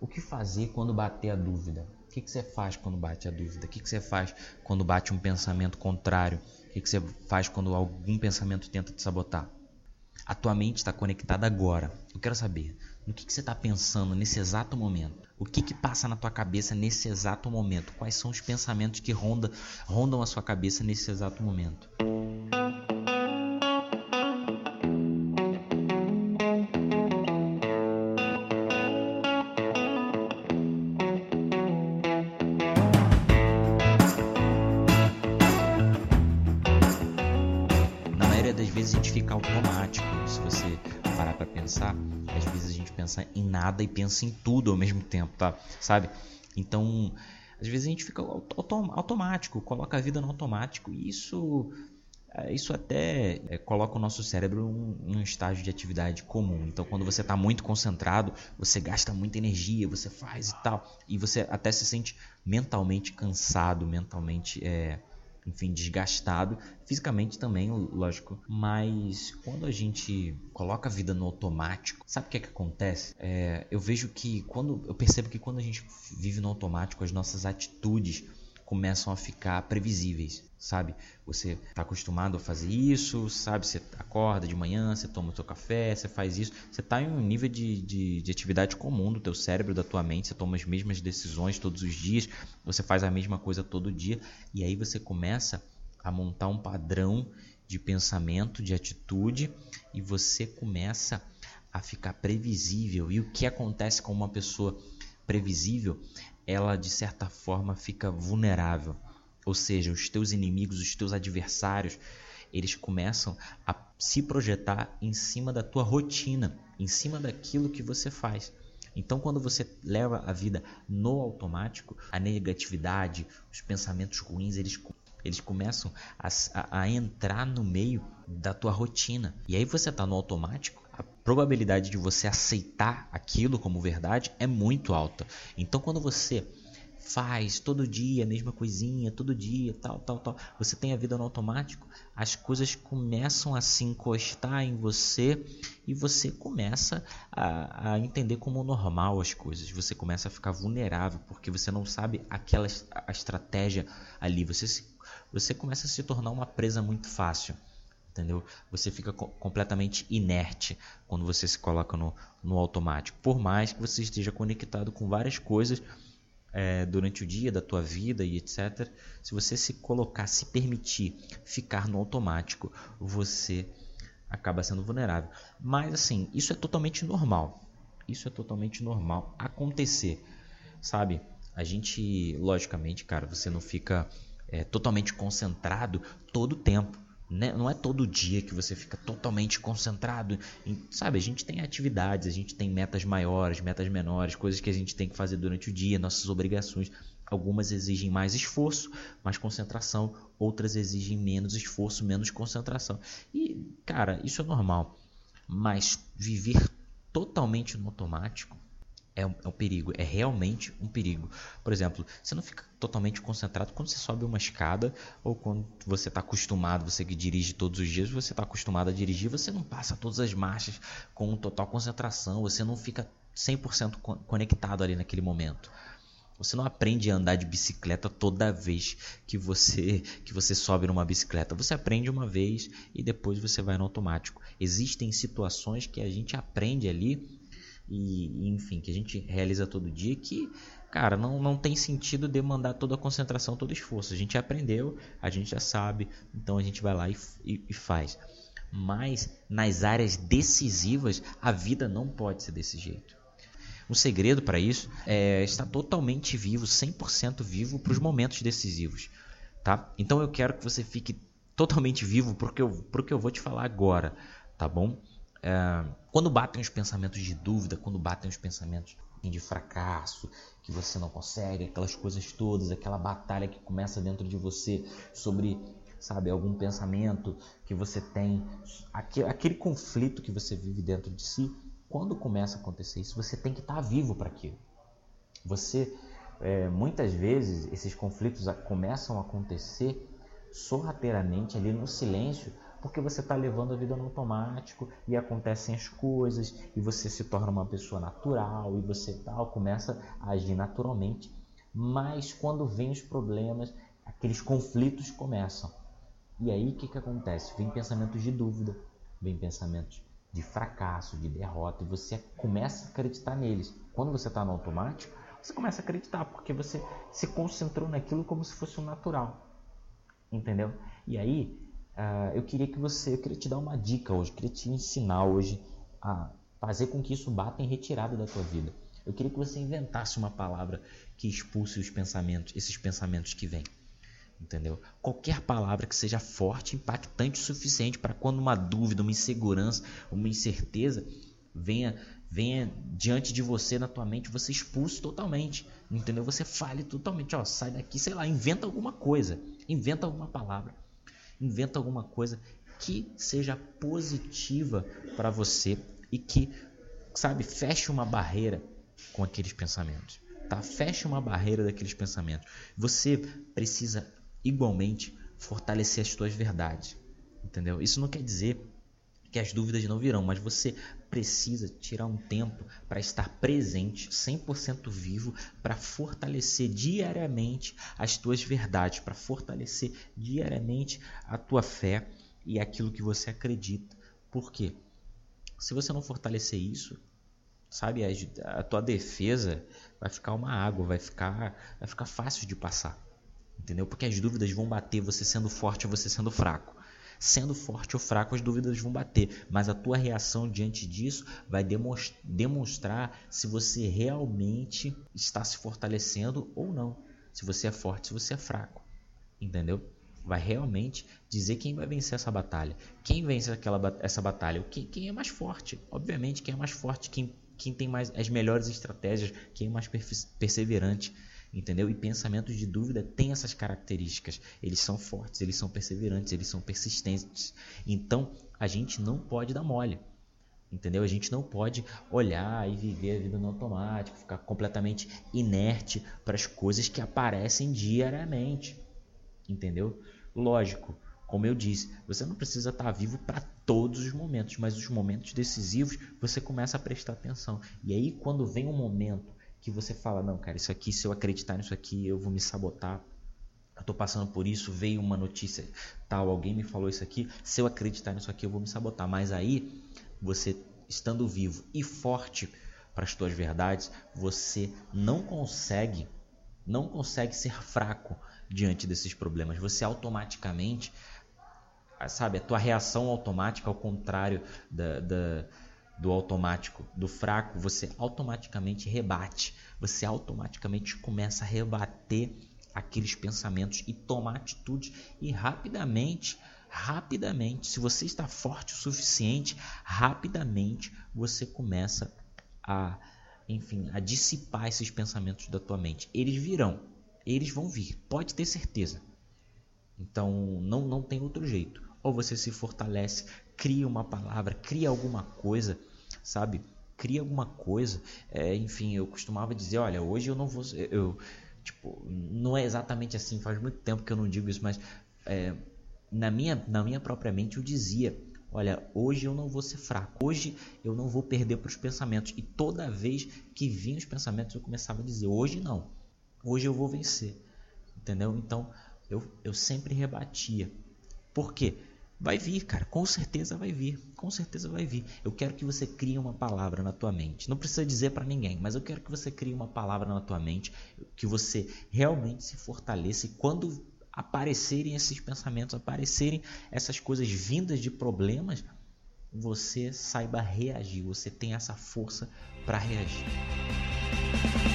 O que fazer quando bater a dúvida? O que você faz quando bate a dúvida? O que você faz quando bate um pensamento contrário? O que você faz quando algum pensamento tenta te sabotar? A tua mente está conectada agora. Eu quero saber, no que você está pensando nesse exato momento? O que passa na tua cabeça nesse exato momento? Quais são os pensamentos que rondam a sua cabeça nesse exato momento? Na maioria das vezes a gente fica automático. Se você parar para pensar, às vezes a gente pensa em nada e pensa em tudo ao mesmo tempo, tá? Sabe? Então, às vezes a gente fica automático, coloca a vida no automático. E isso até coloca o nosso cérebro em um estágio de atividade comum. Então, quando você está muito concentrado, você gasta muita energia, você faz e tal. E você até se sente mentalmente cansado, mentalmente desgastado, fisicamente também, lógico. Mas quando a gente coloca a vida no automático, sabe o que acontece? Eu percebo que quando a gente vive no automático, as nossas atitudes começam a ficar previsíveis, sabe? Você está acostumado a fazer isso, sabe? Você acorda de manhã, você toma o seu café, você faz isso. Você está em um nível de atividade comum do teu cérebro, da tua mente. Você toma as mesmas decisões todos os dias, você faz a mesma coisa todo dia. E aí você começa a montar um padrão de pensamento, de atitude, e você começa a ficar previsível. E o que acontece com uma pessoa previsível? Ela de certa forma fica vulnerável, ou seja, os teus inimigos, os teus adversários, eles começam a se projetar em cima da tua rotina, em cima daquilo que você faz. Então, quando você leva a vida no automático, a negatividade, os pensamentos ruins, eles começam a entrar no meio da tua rotina. E aí você está no automático, a probabilidade de você aceitar aquilo como verdade é muito alta. Então, quando você faz todo dia a mesma coisinha, todo dia, tal, você tem a vida no automático, as coisas começam a se encostar em você e você começa a entender como normal as coisas. Você começa a ficar vulnerável porque você não sabe a estratégia ali. Você começa a se tornar uma presa muito fácil. Entendeu? Você fica completamente inerte quando você se coloca no automático. Por mais que você esteja conectado com várias coisas durante o dia da tua vida e etc. Se você se colocar, se permitir ficar no automático, você acaba sendo vulnerável. Mas assim, isso é totalmente normal. Isso é totalmente normal acontecer, sabe? A gente, logicamente, cara, você não fica totalmente concentrado todo o tempo. Não é todo dia que você fica totalmente concentrado sabe, a gente tem atividades, a gente tem metas maiores, metas menores, coisas que a gente tem que fazer durante o dia, nossas obrigações. Algumas exigem mais esforço, mais concentração, outras exigem menos esforço, menos concentração. E, cara, isso é normal. Mas viver totalmente no automático é um perigo, é realmente um perigo. Por exemplo, você não fica totalmente concentrado quando você sobe uma escada ou quando você está acostumado, você que dirige todos os dias, você está acostumado a dirigir, você não passa todas as marchas com total concentração, você não fica 100% conectado ali naquele momento. Você não aprende a andar de bicicleta toda vez que você sobe numa bicicleta. Você aprende uma vez e depois você vai no automático. Existem situações que a gente aprende ali e enfim, que a gente realiza todo dia que, cara, não tem sentido demandar toda a concentração, todo o esforço. A gente aprendeu, a gente já sabe, então a gente vai lá e faz. Mas nas áreas decisivas, a vida não pode ser desse jeito. O segredo para isso é estar totalmente vivo, 100% vivo para os momentos decisivos, tá? Então eu quero que você fique totalmente vivo porque eu vou te falar agora, tá bom? Quando batem os pensamentos de dúvida, quando batem os pensamentos de fracasso, que você não consegue, aquelas coisas todas, aquela batalha que começa dentro de você sobre, sabe, algum pensamento que você tem, aquele conflito que você vive dentro de si, quando começa a acontecer isso, você tem que estar vivo para aquilo. Muitas vezes, esses conflitos começam a acontecer sorrateiramente ali no silêncio, Porque você está levando a vida no automático e acontecem as coisas e você se torna uma pessoa natural e você começa a agir naturalmente. Mas quando vem os problemas, aqueles conflitos começam. E aí o que acontece? Vem pensamentos de dúvida, vem pensamentos de fracasso, de derrota, e você começa a acreditar neles. Quando você está no automático, você começa a acreditar, porque você se concentrou naquilo como se fosse um natural. Entendeu? E aí, eu queria te dar uma dica hoje, queria te ensinar hoje a fazer com que isso bata em retirada da tua vida. Eu queria que você inventasse uma palavra que expulse esses pensamentos que vêm. Entendeu? Qualquer palavra que seja forte, impactante o suficiente para quando uma dúvida, uma insegurança, uma incerteza venha diante de você, na tua mente, você expulse totalmente, entendeu? Você fale totalmente, sai daqui, sei lá, inventa alguma coisa, inventa alguma palavra, inventa alguma coisa que seja positiva para você e que, feche uma barreira com aqueles pensamentos, tá? Feche uma barreira daqueles pensamentos. Você precisa igualmente fortalecer as tuas verdades, entendeu? Isso não quer dizer que as dúvidas não virão, mas você precisa tirar um tempo para estar presente, 100% vivo, para fortalecer diariamente as tuas verdades, para fortalecer diariamente a tua fé e aquilo que você acredita. Por quê? Se você não fortalecer isso, a tua defesa vai ficar uma água, vai ficar fácil de passar. Entendeu? Porque as dúvidas vão bater, você sendo forte ou você sendo fraco. Sendo forte ou fraco, as dúvidas vão bater. Mas a tua reação diante disso vai demonstrar se você realmente está se fortalecendo ou não. Se você é forte, se você é fraco. Entendeu? Vai realmente dizer quem vai vencer essa batalha. Quem vence essa batalha? Quem é mais forte. Obviamente, quem é mais forte, quem tem as melhores estratégias, quem é mais perseverante. Entendeu? E pensamentos de dúvida têm essas características. Eles são fortes, eles são perseverantes, eles são persistentes. Então, a gente não pode dar mole. Entendeu? A gente não pode olhar e viver a vida no automático, ficar completamente inerte para as coisas que aparecem diariamente. Entendeu? Lógico, como eu disse, você não precisa estar vivo para todos os momentos, mas os momentos decisivos você começa a prestar atenção. E aí, quando vem um momento que você fala, não, cara, isso aqui, se eu acreditar nisso aqui, eu vou me sabotar. Eu tô passando por isso, veio uma notícia tal, alguém me falou isso aqui, se eu acreditar nisso aqui, eu vou me sabotar. Mas aí, você estando vivo e forte para as tuas verdades, você não consegue ser fraco diante desses problemas. Você automaticamente, a tua reação automática, ao contrário do automático, do fraco, você automaticamente rebate, você automaticamente começa a rebater aqueles pensamentos e tomar atitude e rapidamente, se você está forte o suficiente, rapidamente você começa a dissipar esses pensamentos da tua mente. Eles virão, eles vão vir, pode ter certeza. Então não tem outro jeito. Ou você se fortalece, cria uma palavra, cria alguma coisa, cria alguma coisa. Eu costumava dizer, olha, hoje eu não vou, não é exatamente assim, faz muito tempo que eu não digo isso, mas na minha própria mente eu dizia, olha, hoje eu não vou ser fraco, hoje eu não vou perder para os pensamentos. E toda vez que vinham os pensamentos eu começava a dizer, hoje não, hoje eu vou vencer, entendeu? Então eu sempre rebatia. Por quê? Vai vir, cara, com certeza vai vir, Eu quero que você crie uma palavra na tua mente. Não precisa dizer para ninguém, mas eu quero que você crie uma palavra na tua mente, que você realmente se fortaleça. E quando aparecerem esses pensamentos, aparecerem essas coisas vindas de problemas, você saiba reagir, você tem essa força para reagir.